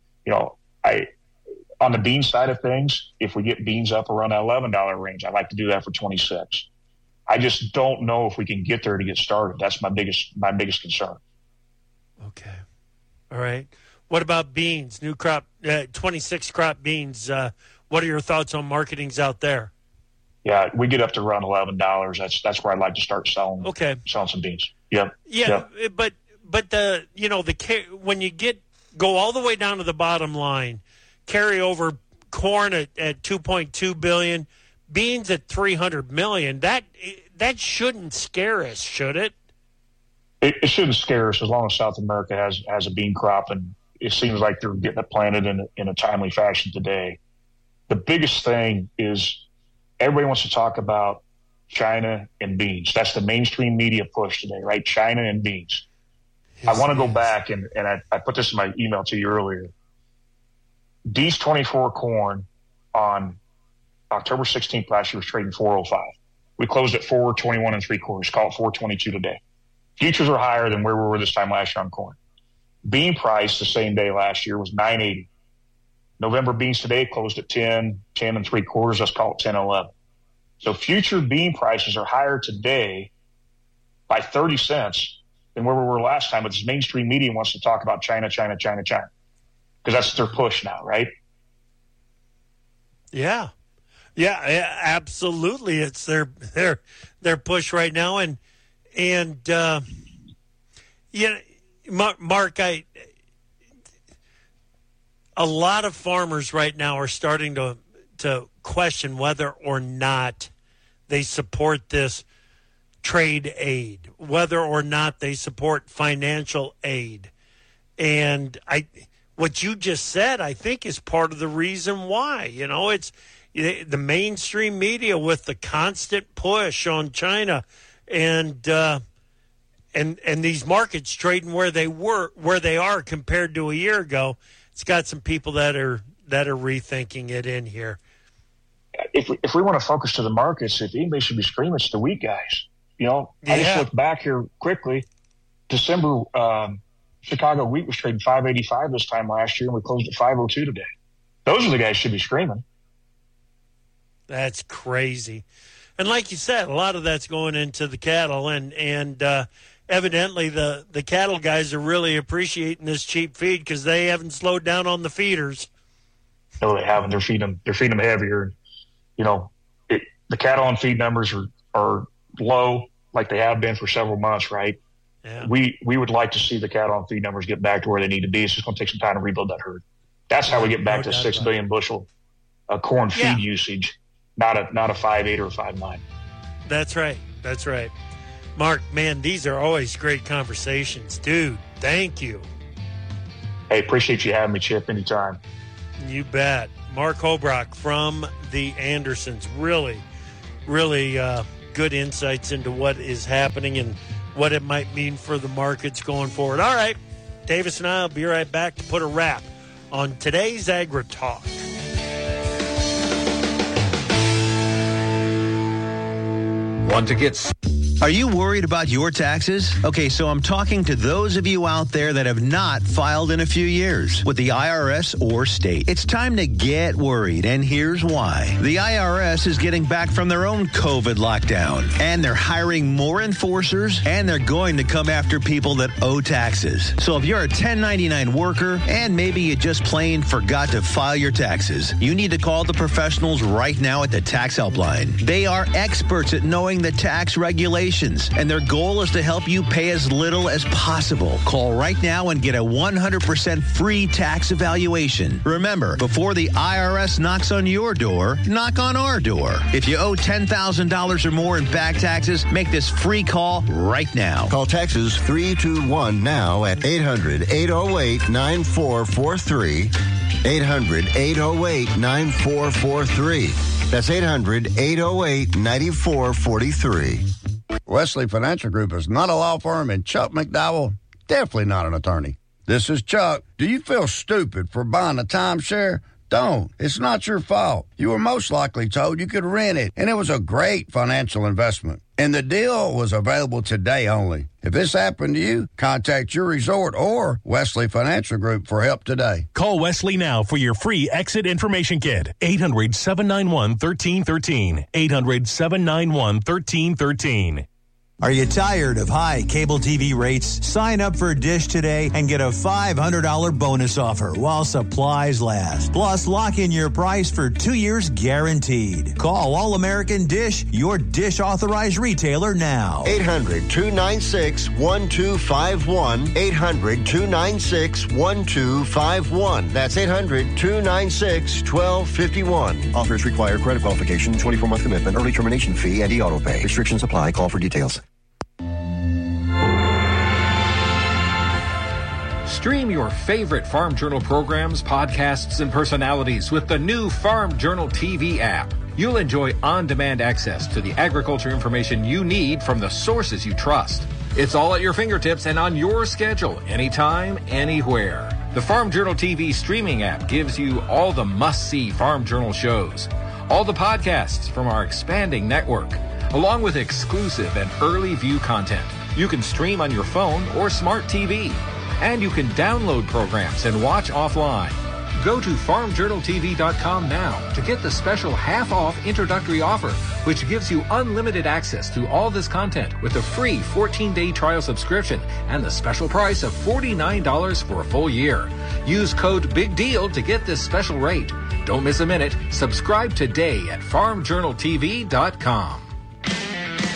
On the bean side of things, if we get beans up around that $11 range, I'd like to do that for 26. I just don't know if we can get there to get started. That's my biggest concern. Okay. All right. What about beans? New crop, 26 crop beans. What are your thoughts on marketings out there? Yeah, we get up to around $11. That's where I'd like to start selling. Okay. Selling some beans. Yep. Yeah, yep. But when you go all the way down to the bottom line, carry over corn at 2.2 billion, beans at 300 million. That shouldn't scare us, should it? It shouldn't scare us as long as South America has a bean crop, and it seems like they're getting it planted in a timely fashion today. The biggest thing is everybody wants to talk about China and beans. That's the mainstream media push today, right? China and beans. Yes, I want to go back, and I put this in my email to you earlier. D's 24 corn on October 16th last year was trading 405. We closed at 421 3/4. Call it 422 today. Futures are higher than where we were this time last year on corn. Bean price the same day last year was 980. November beans today closed at 10 3/4. Let's call it 1011. So future bean prices are higher today by 30 cents than where we were last time. But this mainstream media wants to talk about China, China, China, China, because that's their push now, right? Yeah, absolutely. It's their push right now, and Mark, a lot of farmers right now are starting to question whether or not they support this trade aid, whether or not they support financial aid. And what you just said, I think, is part of the reason why. You know, it's the mainstream media with the constant push on China and these markets trading where they are compared to a year ago. It's got some people that are rethinking it in here. If we want to focus to the markets, if anybody should be screaming, it's the weak guys. You know, I just looked back here quickly. December, Chicago wheat was trading $5.85 this time last year, and we closed at $5.02 today. Those are the guys who should be screaming. That's crazy. And like you said, a lot of that's going into the cattle, and evidently the cattle guys are really appreciating this cheap feed because they haven't slowed down on the feeders. No, they haven't. They're feeding them heavier. You know, the cattle on feed numbers are low, like they have been for several months, right? Yeah. We would like to see the cattle on feed numbers get back to where they need to be. It's just going to take some time to rebuild that herd. That's how we get back to 6 billion bushel corn feed usage, not a 5.8 or a 5.9. That's right. That's right. Mark, man, these are always great conversations. Dude, thank you. Hey, appreciate you having me, Chip, anytime. You bet. Mark Hobrock from the Andersons. Really, really good insights into what is happening and what it might mean for the markets going forward. All right, Davis and I will be right back to put a wrap on today's Agri Talk. Want to get... Are you worried about your taxes? Okay, so I'm talking to those of you out there that have not filed in a few years with the IRS or state. It's time to get worried, and here's why. The IRS is getting back from their own COVID lockdown, and they're hiring more enforcers, and they're going to come after people that owe taxes. So if you're a 1099 worker, and maybe you just plain forgot to file your taxes, you need to call the professionals right now at the Tax Helpline. They are experts at knowing the tax regulations, and their goal is to help you pay as little as possible. Call right now and get a 100% free tax evaluation. Remember, before the IRS knocks on your door, knock on our door. If you owe $10,000 or more in back taxes, make this free call right now. Call Texas 321 now at 800-808-9443. 800-808-9443. That's 800-808-9443. Wesley Financial Group is not a law firm, and Chuck McDowell, definitely not an attorney. This is Chuck. Do you feel stupid for buying a timeshare? Don't. It's not your fault. You were most likely told you could rent it, and it was a great financial investment. And the deal was available today only. If this happened to you, contact your resort or Wesley Financial Group for help today. Call Wesley now for your free exit information kit. 800-791-1313. 800-791-1313. Are you tired of high cable TV rates? Sign up for Dish today and get a $500 bonus offer while supplies last. Plus, lock in your price for 2 years guaranteed. Call All American Dish, your Dish authorized retailer now. 800-296-1251. 800-296-1251. That's 800-296-1251. Offers require credit qualification, 24-month commitment, early termination fee, and e-auto pay. Restrictions apply. Call for details. Stream your favorite Farm Journal programs, podcasts, and personalities with the new Farm Journal TV app. You'll enjoy on-demand access to the agriculture information you need from the sources you trust. It's all at your fingertips and on your schedule, anytime, anywhere. The Farm Journal TV streaming app gives you all the must-see Farm Journal shows, all the podcasts from our expanding network, along with exclusive and early view content. You can stream on your phone or smart TV. And you can download programs and watch offline. Go to farmjournaltv.com now to get the special half-off introductory offer, which gives you unlimited access to all this content with a free 14-day trial subscription and the special price of $49 for a full year. Use code BIGDEAL to get this special rate. Don't miss a minute. Subscribe today at farmjournaltv.com.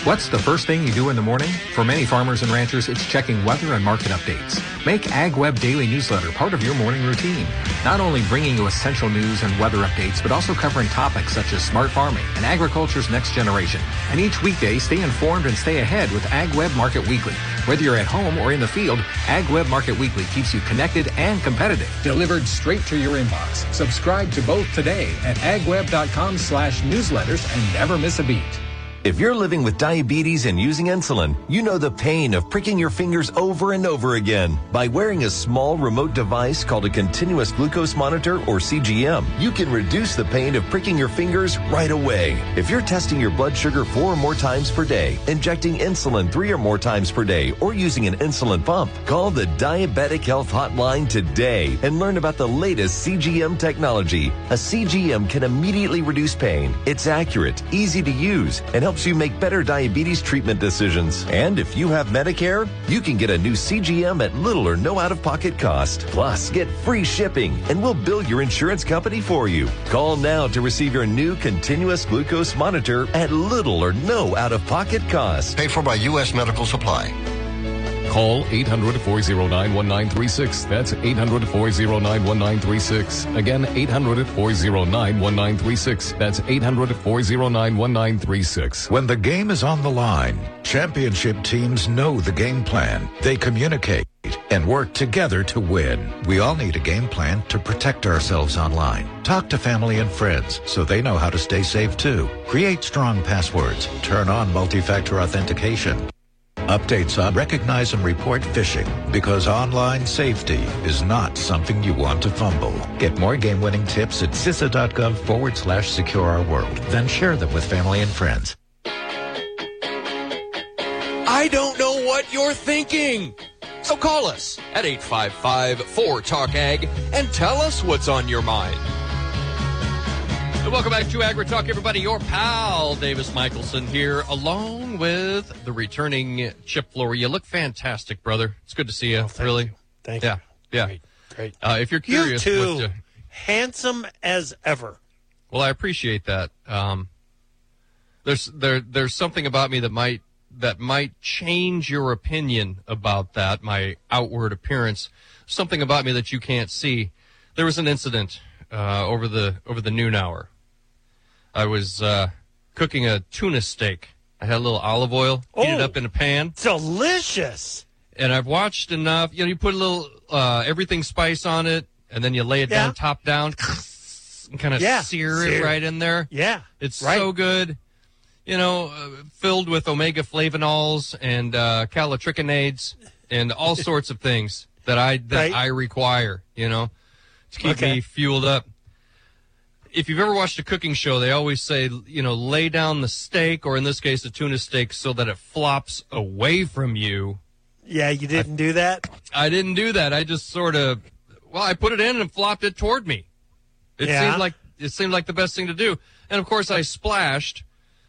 What's the first thing you do in the morning? For many farmers and ranchers, it's checking weather and market updates. Make AgWeb Daily Newsletter part of your morning routine. Not only bringing you essential news and weather updates, but also covering topics such as smart farming and agriculture's next generation. And each weekday, stay informed and stay ahead with AgWeb Market Weekly. Whether you're at home or in the field, AgWeb Market Weekly keeps you connected and competitive. Delivered straight to your inbox. Subscribe to both today at agweb.com/newsletters and never miss a beat. If you're living with diabetes and using insulin, you know the pain of pricking your fingers over and over again. By wearing a small remote device called a continuous glucose monitor, or CGM, you can reduce the pain of pricking your fingers right away. If you're testing your blood sugar 4 or more times per day, injecting insulin 3 or more times per day, or using an insulin pump, call the Diabetic Health Hotline today and learn about the latest CGM technology. A CGM can immediately reduce pain. It's accurate, easy to use, and helps you make better diabetes treatment decisions. And if you have Medicare, you can get a new CGM at little or no out-of-pocket cost. Plus, get free shipping, and we'll bill your insurance company for you. Call now to receive your new continuous glucose monitor at little or no out-of-pocket cost. Paid for by U.S. Medical Supply. Call 800-409-1936. That's 800-409-1936. Again, 800-409-1936. That's 800-409-1936. When the game is on the line, championship teams know the game plan. They communicate and work together to win. We all need a game plan to protect ourselves online. Talk to family and friends so they know how to stay safe too. Create strong passwords. Turn on multi-factor authentication. Updates on recognize and report phishing, because online safety is not something you want to fumble. Get more game-winning tips at CISA.gov/secure our world. Then share them with family and friends. I don't know what you're thinking. So call us at 855-4TALK-AG and tell us what's on your mind. And welcome back to Agri Talk, everybody. Your pal, Davis Michelson here, along with the returning Chip Flory. You look fantastic, brother. It's good to see you, really. Thank you. Yeah. Great. If you're curious. You too. Handsome as ever. Well, I appreciate that. There's something about me that might change your opinion about that, my outward appearance. Something about me that you can't see. There was an incident over the noon hour. I was cooking a tuna steak. I had a little olive oil, heated up in a pan. Delicious. And I've watched enough. You put a little everything spice on it, and then you lay it down, top down, and kind of sear it right in there. Yeah. It's so good. Filled with omega flavanols and calcitrichonates and all sorts of things that I require, to keep me fueled up. If you've ever watched a cooking show, they always say, lay down the steak, or in this case, the tuna steak, so that it flops away from you. Yeah, you didn't do that? I didn't do that. I just I put it in and flopped it toward me. It seemed like the best thing to do. And of course, I splashed,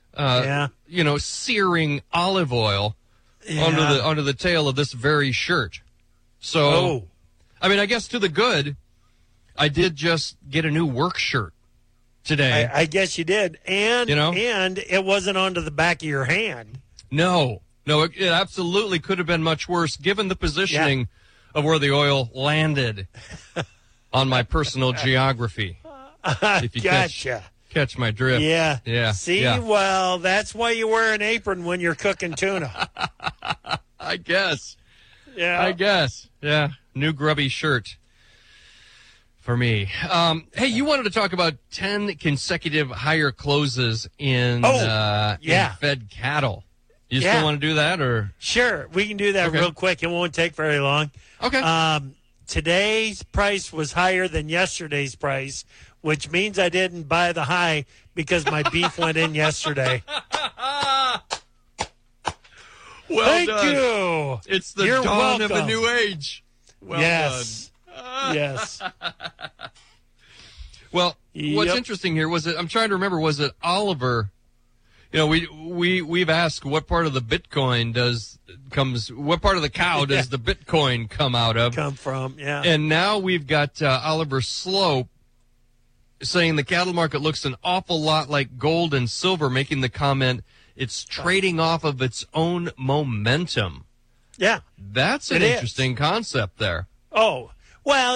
searing olive oil onto the tail of this very shirt. So, I guess to the good, I did just get a new work shirt today. I guess you did. And and it wasn't onto the back of your hand. No, it absolutely could have been much worse given the positioning of where the oil landed on my personal geography. If you catch my drift. Yeah. See, well, that's why you wear an apron when you're cooking tuna. I guess. Yeah. Yeah. New grubby shirt for me. Hey, you wanted to talk about 10 consecutive higher closes in fed cattle. You still want to do that, or? Sure, we can do that real quick. It won't take very long. Okay. Today's price was higher than yesterday's price, which means I didn't buy the high because my beef went in yesterday. Thank you. It's the dawn of a new age. Well done. Yes. Well, what's interesting here was I'm trying to remember, was it Oliver? We've asked what part of the Bitcoin what part of the cow does the Bitcoin come out of? Come from, yeah. And now we've got Oliver Slope saying the cattle market looks an awful lot like gold and silver, making the comment, It's trading off of its own momentum. Yeah. That's an interesting concept there. Oh, well,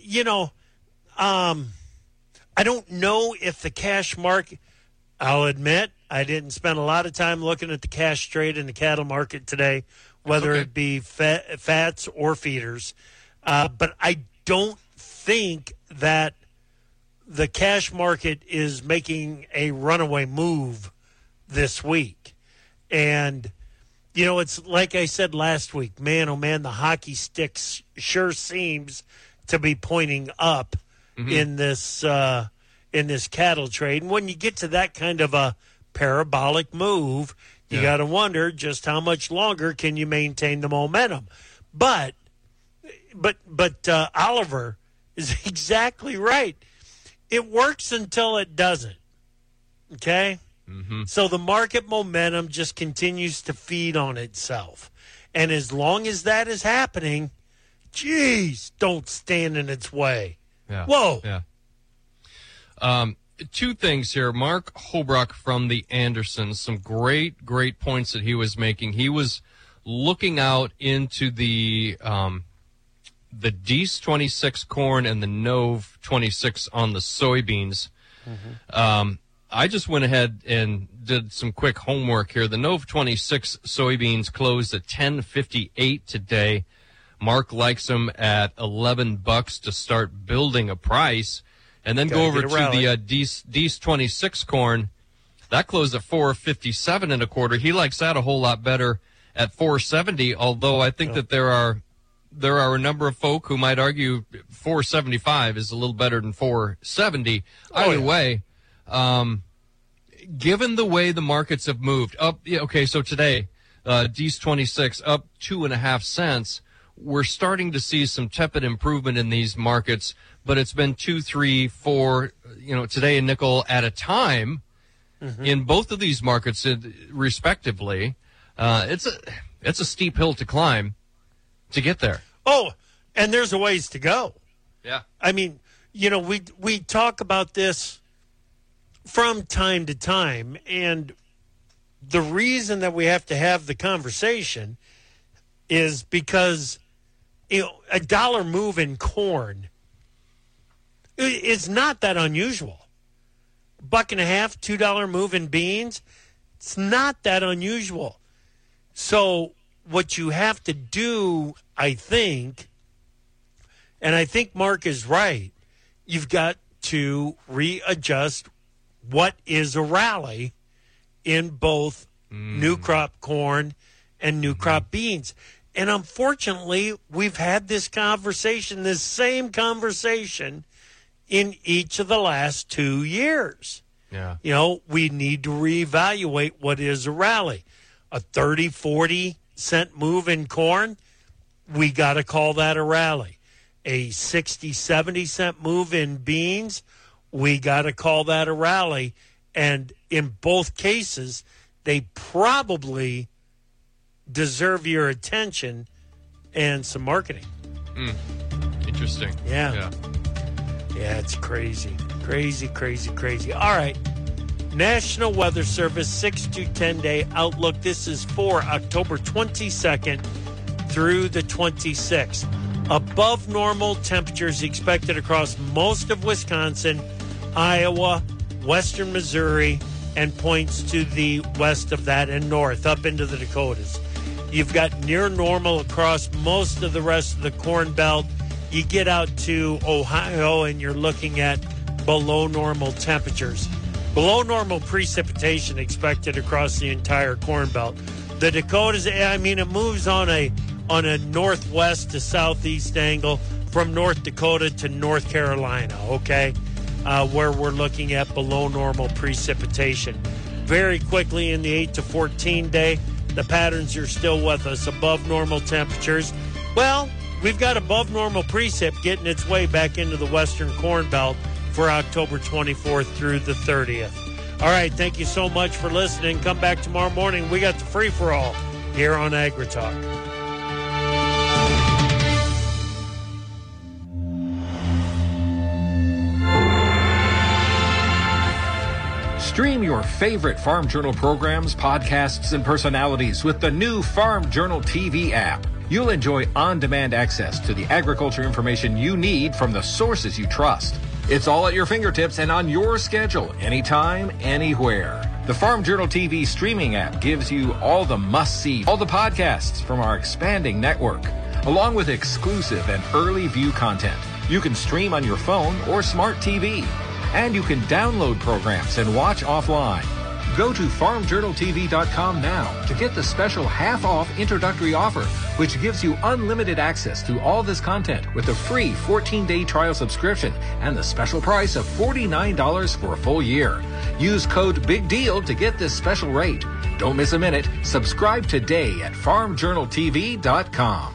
I don't know if the cash market, I'll admit, I didn't spend a lot of time looking at the cash trade in the cattle market today, whether it be fats or feeders. But I don't think that the cash market is making a runaway move this week. And, it's like I said last week, man, oh man, the hockey stick sure seems to be pointing up in this cattle trade. And when you get to that kind of a parabolic move, you got to wonder just how much longer can you maintain the momentum. But Oliver is exactly right. It works until it doesn't. Okay? So the market momentum just continues to feed on itself. And as long as that is happening, geez, don't stand in its way. Yeah. Whoa. Yeah. Two things here. Mark Holbrook from the Andersons, some great points that he was making. He was looking out into the Dees 26 corn and the Nove 26 on the soybeans. I just went ahead and did some quick homework here. The Nove 26 soybeans closed at $10.58 today. Mark likes them at $11 to start building a price. And then go over to the Dees 26 corn. That closed at $4.57 He likes that a whole lot better at $4.70, although I think that there are a number of folk who might argue $4.75 is a little better than $4.70. Either way, given the way the markets have moved up, so today, Dees 26 up 2.5 cents. We're starting to see some tepid improvement in these markets, but it's been 2, 3, 4, today a nickel at a time in both of these markets, respectively. It's a steep hill to climb to get there. Oh, and there's a ways to go. Yeah. I mean, we talk about this from time to time, and the reason that we have to have the conversation is because a dollar move in corn is not that unusual. $1.50, $2 move in beans, it's not that unusual. So what you have to do, I think, and I think Mark is right, you've got to readjust what is a rally in both new crop corn and new crop beans. And unfortunately, we've had this same conversation in each of the last 2 years. Yeah. We need to reevaluate what is a rally. A 30, 40 cent move in corn, we got to call that a rally. A 60, 70 cent move in beans, we got to call that a rally. And in both cases, they probably deserve your attention and some marketing. Interesting. Yeah, it's crazy. All right. National Weather Service 6 to 10 day outlook. This is for October 22nd through the 26th. Above normal temperatures expected across most of Wisconsin, Iowa, western Missouri, and points to the west of that and north up into the Dakotas. You've got near normal across most of the rest of the Corn Belt. You get out to Ohio and you're looking at below normal temperatures. Below normal precipitation expected across the entire Corn Belt. The Dakotas, it moves on a northwest to southeast angle from North Dakota to North Carolina, okay? Where we're looking at below normal precipitation. Very quickly in the 8 to 14 day, the patterns are still with us. Above normal temperatures. Well, we've got above normal precip getting its way back into the western Corn Belt for October 24th through the 30th. All right, thank you so much for listening. Come back tomorrow morning. We got the free-for-all here on AgriTalk. Stream your favorite Farm Journal programs, podcasts, and personalities with the new Farm Journal TV app. You'll enjoy on-demand access to the agriculture information you need from the sources you trust. It's all at your fingertips and on your schedule, anytime, anywhere. The Farm Journal TV streaming app gives you all the must-see, all the podcasts from our expanding network, along with exclusive and early view content. You can stream on your phone or smart TV, and you can download programs and watch offline. Go to farmjournaltv.com now to get the special half-off introductory offer, which gives you unlimited access to all this content with a free 14-day trial subscription and the special price of $49 for a full year. Use code BIGDEAL to get this special rate. Don't miss a minute. Subscribe today at farmjournaltv.com.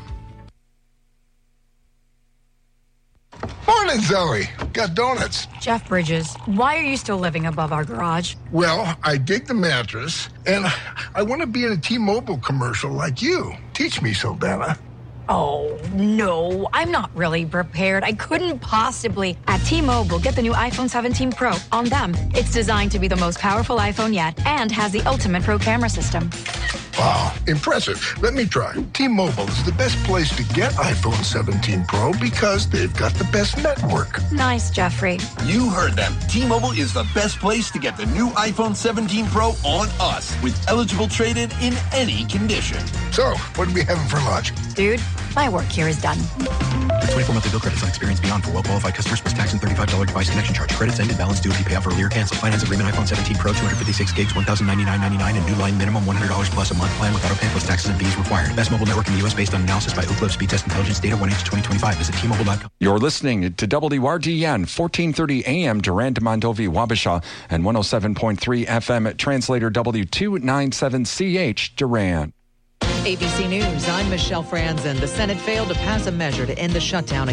Morning, Zoe. Got donuts. Jeff Bridges, why are you still living above our garage? Well, I dig the mattress, and I want to be in a T-Mobile commercial like you. Teach me, Saldana. Oh, no, I'm not really prepared. I couldn't possibly. At T-Mobile, get the new iPhone 17 Pro. On them, it's designed to be the most powerful iPhone yet and has the ultimate pro camera system. Wow, impressive. Let me try. T-Mobile is the best place to get iPhone 17 Pro because they've got the best network. Nice, Jeffrey. You heard them. T-Mobile is the best place to get the new iPhone 17 Pro on us with eligible trade-in in any condition. So, what are we having for lunch? Dude, my work here is done. 24 monthly bill credits on Experience Beyond for well-qualified customers plus tax and $35 device connection charge. Credits ended. Balance due if you pay off earlier. Cancel. Finance agreement iPhone 17 Pro 256 gigs, $1,099.99 and new line minimum $100 plus a month plan with auto pay plus taxes and fees required. Best mobile network in the U.S. based on analysis by Ookla Speed Test Intelligence data 1H2025. Visit T-Mobile.com. You're listening to WRDN 1430 AM Durand, Mondovi, Wabasha and 107.3 FM Translator W297CH Durand. ABC News, I'm Michelle Franzen. The Senate failed to pass a measure to end the shutdown